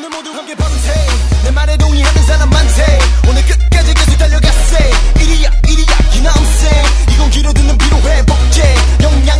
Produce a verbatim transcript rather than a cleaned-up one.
오늘 모두 함께 밤새 내 말에 동의하는 사람 많대. 오늘 끝까지 계속 달려갔세. 이리야 이리야 기남세. 이건 길어듣는 피로 회복제 영양